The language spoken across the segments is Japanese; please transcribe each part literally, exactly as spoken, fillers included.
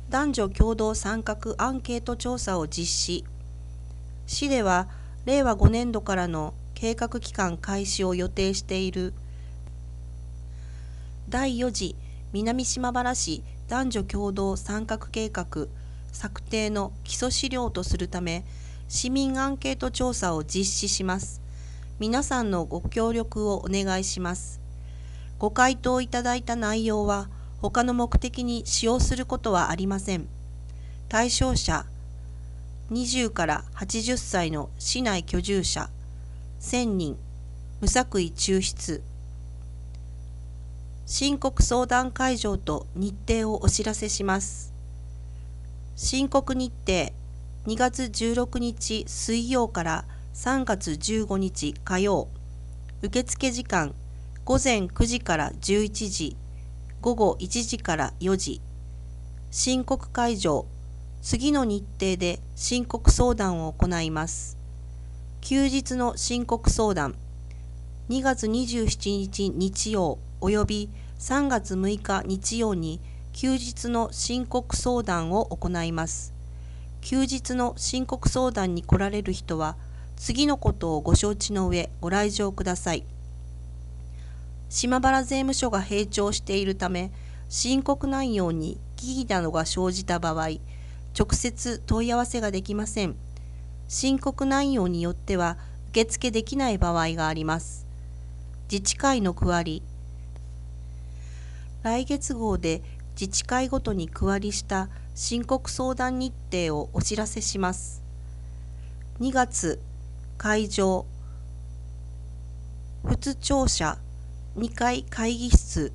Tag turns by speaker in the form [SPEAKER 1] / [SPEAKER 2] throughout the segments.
[SPEAKER 1] 男女共同参画アンケート調査を実施。市では、れいわごねんどからの計画期間開始を予定しているだいよ次南島原市男女共同参画計画策定の基礎資料とするため、市民アンケート調査を実施します。皆さんのご協力をお願いします。ご回答いただいた内容は、他の目的に使用することはありません。対象者、にじゅうからはちじゅっさいの市内居住者、せんにん、無作為抽出。申告相談会場と日程をお知らせします。申告日程、にがつじゅうろくにち水曜からさんがつじゅうごにち火曜。受付時間、ごぜんくじからじゅういちじ、ごごいちじからよじ。申告会場、次の日程で申告相談を行います。休日の申告相談、にがつにじゅうしちにち日曜およびさんがつむいか日曜に休日の申告相談を行います。休日の申告相談に来られる人は、次のことをご承知の上ご来場ください。島原税務署が閉庁しているため、申告内容に疑義などが生じた場合、直接問い合わせができません。申告内容によっては受付できない場合があります。自治会の区割り。来月号で自治会ごとに区割りした申告相談日程をお知らせします。にがつ、会場、普通庁舎にかい会議室。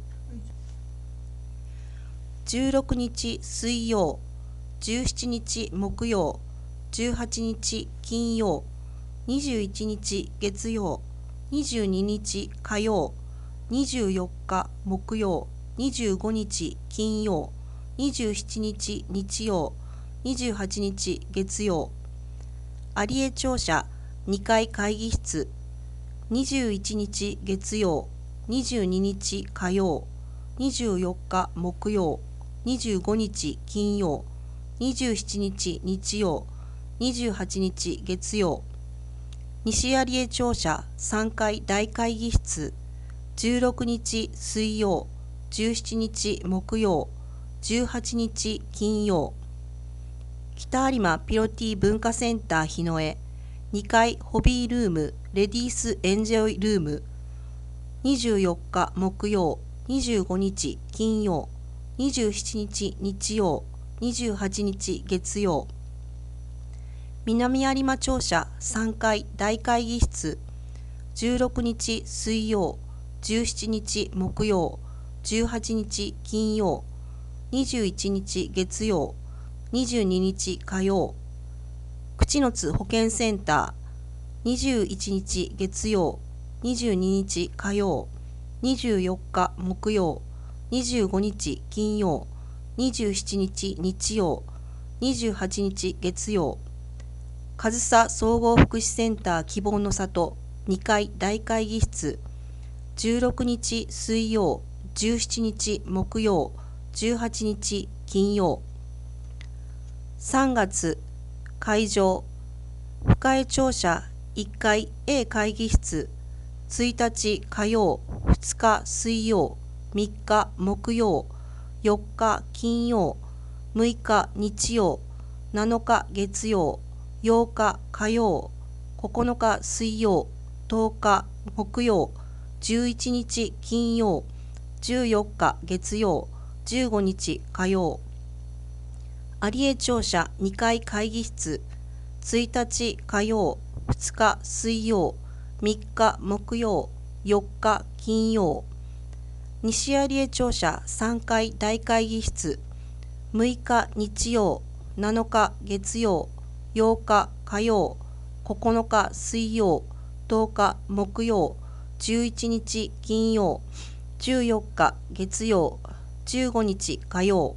[SPEAKER 1] じゅうろくにち水曜、じゅうしちにち木曜、じゅうはちにち金曜、にじゅういちにち月曜、にじゅうににち火曜、にじゅうよっか木曜、にじゅうごにち金曜、にじゅうしちにち日曜、にじゅうはちにち月曜。有江庁舎にかい会議室、にじゅういちにち月曜、にじゅうににち火曜、にじゅうよっか木曜、にじゅうごにち金曜、にじゅうしちにち日曜、にじゅうはちにち月曜。西有江庁舎さんかい大会議室、じゅうろくにち水曜、じゅうしちにち木曜、じゅうはちにち金曜。北有馬ピロティ文化センター日野江にかいホビールームレディースエンジョイルーム、にじゅうよっか木曜、にじゅうごにち金曜、にじゅうしちにち日曜、にじゅうはちにち月曜。南有馬庁舎さんかい大会議室、じゅうろくにち水曜、じゅうしちにち木曜、じゅうはちにち金曜、にじゅういちにち月曜、にじゅうににち火曜。口の津保健センター、にじゅういちにち月曜、にじゅうににち火曜、にじゅうよっか木曜、にじゅうごにち金曜、にじゅうしちにち日曜、にじゅうはちにち月曜。上総総合福祉センター希望の里にかい大会議室、じゅうろくにち水曜、じゅうしちにち木曜、じゅうはちにち金曜。さんがつ、会場、深江庁舎いっかい A 会議室、ついたち火曜、ふつか水曜、みっか木曜、よっか金曜、むいか日曜、なのか月曜、ようか火曜、ここのか水曜、とおか木曜、じゅういちにち金曜、じゅうよっか月曜、じゅうごにち火曜。有江庁舎にかい会議室、ついたち火曜、ふつか水曜、みっか木曜、よっか金曜。西有江庁舎さんかい大会議室、むいか日曜、なのか月曜、ようか火曜、ここのか水曜、とおか木曜、じゅういちにち金曜、じゅうよっか月曜、じゅうごにち火曜。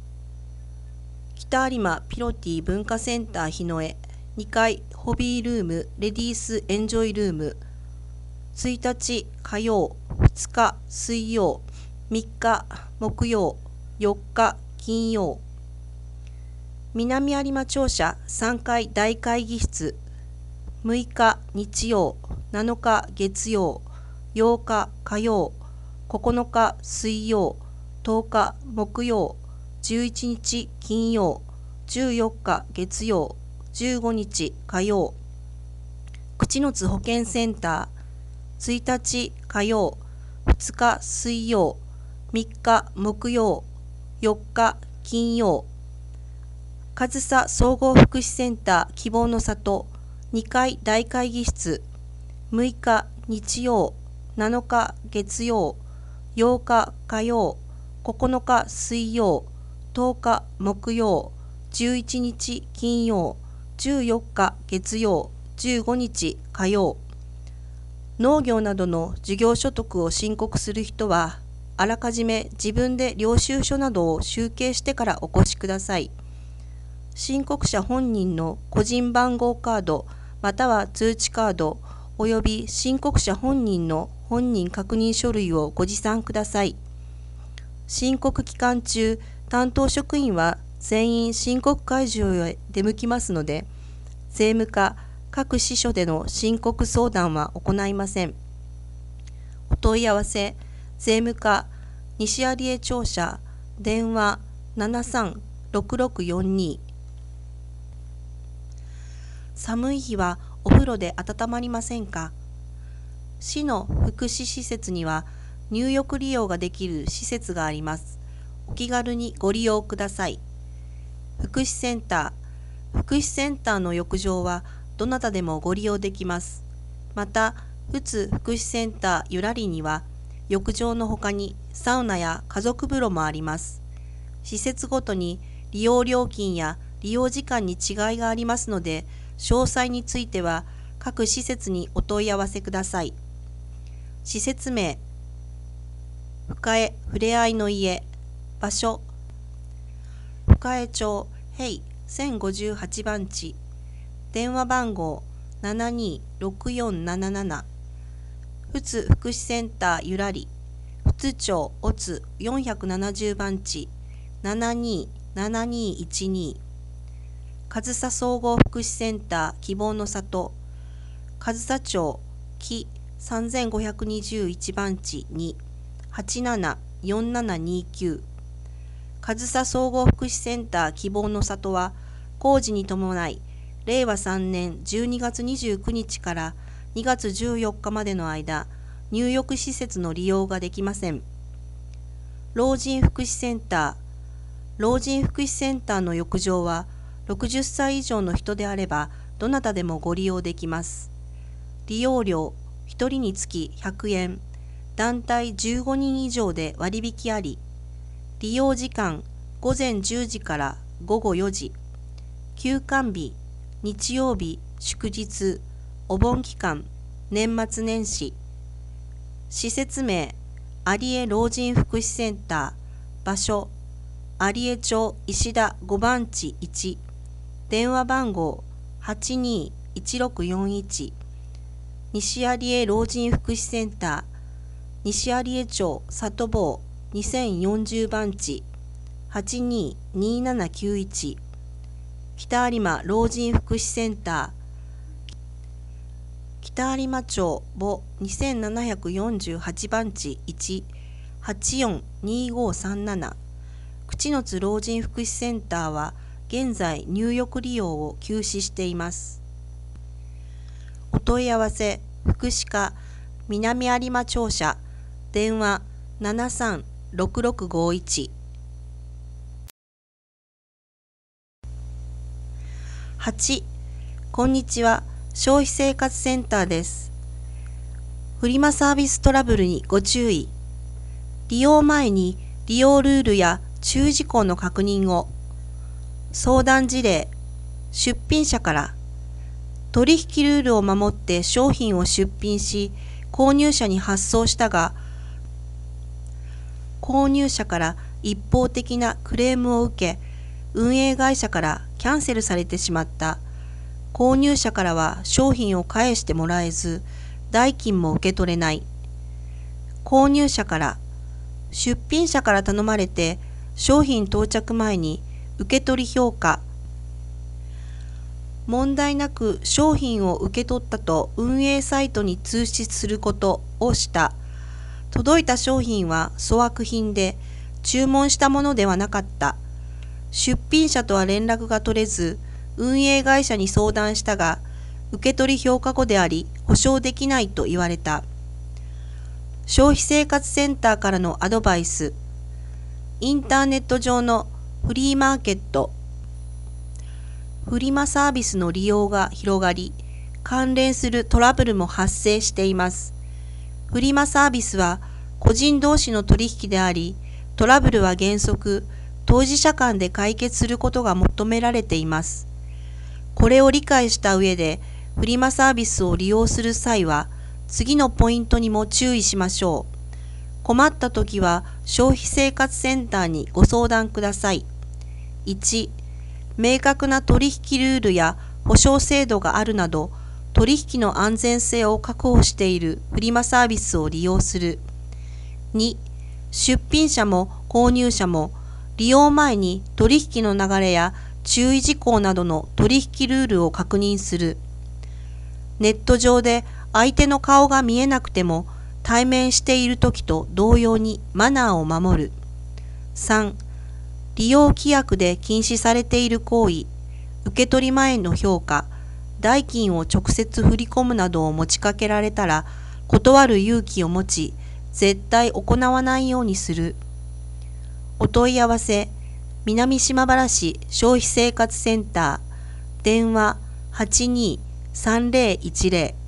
[SPEAKER 1] 北有馬ピロティ文化センター日野江にかいホビールームレディースエンジョイルーム、ついたち火曜、ふつか水曜、みっか木曜、よっか金曜。 南有馬庁舎さんかい大会議室、むいか日曜、なのか月曜、ようか火曜、ここのか水曜、とおか木曜、じゅういちにち金曜、じゅうよっか月曜、じゅうごにち火曜。口の津保健センター、ついたち火曜、ふつか水曜、みっか木曜、よっか金曜。上総総合福祉センター希望の里にかい大会議室、むいか日曜、なのか月曜、ようか火曜、ここのか水曜、とおか木曜、じゅういちにち金曜、じゅうよっか月曜、じゅうごにち火曜。農業などの事業所得を申告する人は、あらかじめ自分で領収書などを集計してからお越しください。申告者本人の個人番号カードまたは通知カードおよび申告者本人の本人確認書類をご持参ください。申告期間中、担当職員は全員申告会場へ出向きますので、税務課各支所での申告相談は行いません。お問い合わせ、税務課西有江庁舎、電話ななさんろくろくよんに。寒い日はお風呂で温まりませんか？市の福祉施設には入浴利用ができる施設があります。お気軽にご利用ください。福祉センター、福祉センターの浴場はどなたでもご利用できます。また、ふつ福祉センターゆらりには浴場のほかにサウナや家族風呂もあります。施設ごとに利用料金や利用時間に違いがありますので、詳細については各施設にお問い合わせください。施設名、深江ふれあいの家、場所、深江町平せんごじゅうはちばんち、電話番号ななにろくよんなななな、ふつ福祉センターゆらり、ふつ町おつよんひゃくななじゅうばんち、ななにななにいちに。上総総合福祉センター希望の里、上総町木さんぜんごひゃくにじゅういちばんちに、はちななよんななにきゅう。上総総合福祉センター希望の里は、工事に伴い、れいわさんねんじゅうにがつにじゅうくにちからにがつじゅうよっかまでの間、入浴施設の利用ができません。老人福祉センター、老人福祉センターの浴場は、ろくじゅっさい以上の人であれば、どなたでもご利用できます。利用料、ひとりにつきひゃくえん、団体じゅうごにん以上で割引あり、利用時間、ごぜんじゅうじからごごよじ、休館日、日曜日、祝日、お盆期間、年末年始。施設名、有江老人福祉センター、場所、有江町石田ごばんちいち、電話番号はちにーいちろくよんいち、西有江老人福祉センター、西有江町里坊にせんよんじゅうばんち、はちにーにーななきゅういち、北有馬老人福祉センター、北有馬町母にせんななひゃくよんじゅうはちばんちいち、はちよんにーごーさんなな。口の津老人福祉センターは現在入浴利用を休止しています。お問い合わせ、福祉課南有馬庁舎、電話ななさんろくろくごいち。はち、こんにちは、消費生活センターです。フリマサービストラブルにご注意。利用前に利用ルールや注意事項の確認を。相談事例、出品者から、取引ルールを守って商品を出品し、購入者に発送したが、購入者から一方的なクレームを受け、運営会社からキャンセルされてしまった。購入者からは商品を返してもらえず、代金も受け取れない。購入者から、出品者から頼まれて、商品到着前に受け取り評価、 問題なく商品を受け取ったと運営サイトに通知することをした。届いた商品は粗悪品で、注文したものではなかった。出品者とは連絡が取れず、運営会社に相談したが、受け取り評価後であり、保証できないと言われた。消費生活センターからのアドバイス。インターネット上のフリーマーケット、フリマサービスの利用が広がり、関連するトラブルも発生しています。フリマサービスは個人同士の取引であり、トラブルは原則、当事者間で解決することが求められています。これを理解した上で、フリマサービスを利用する際は、次のポイントにも注意しましょう。困ったときは、消費生活センターにご相談ください。いち、明確な取引ルールや保証制度があるなど、取引の安全性を確保しているフリマサービスを利用する。に、出品者も購入者も利用前に取引の流れや注意事項などの取引ルールを確認する。ネット上で相手の顔が見えなくても対面しているときと同様にマナーを守る。さん、利用規約で禁止されている行為、受け取り前の評価、代金を直接振り込むなどを持ちかけられたら、断る勇気を持ち、絶対行わないようにする。お問い合わせ、南島原市消費生活センター、電話はちにーさんぜろいちぜろ